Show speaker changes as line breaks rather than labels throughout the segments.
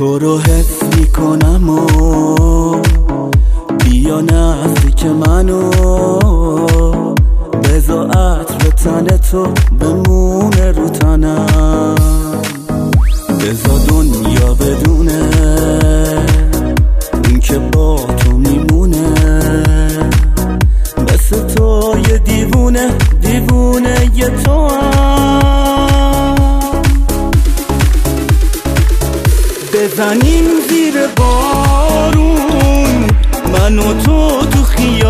تو رو حس میکنم و بیا نزدیک منو، بذار عطر تن تو بمونه رو تنم، بذار دنیا بدونه اون که با تو میمونه، مثل تو یه دیوونه دیوونه یه تو هم. بزنیم زیر بارون من و تو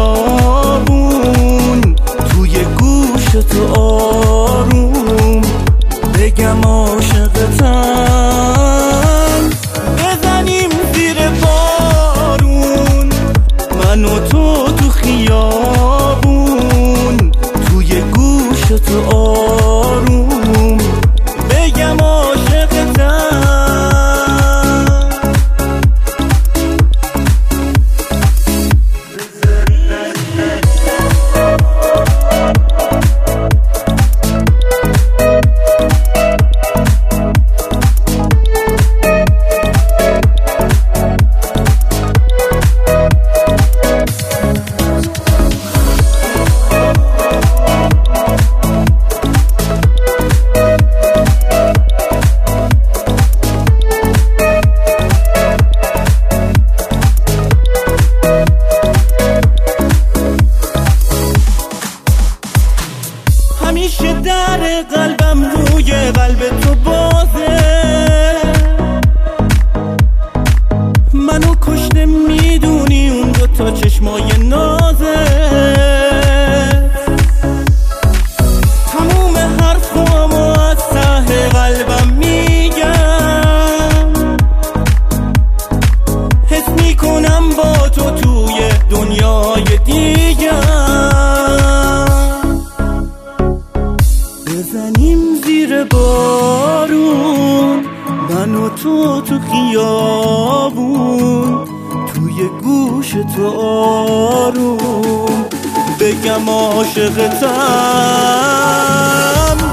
خیابون، توی گوش تو آروم بگم عاشقتم. بزنیم زیر بارون من و تو خیابون، توی گوش تو آروم بگم عاشقتم. همیشه در قلبم روی قلب تو بازه، منو کشته میدونی اون دوتا چشمای نازه، تموم حرفامو از ته قلبم میگم، حس میکنم با تو توی دنیای دیگم. بزنیم زیر بارون من و تو خیابون، توی گوش تو آروم بگم عاشقتم.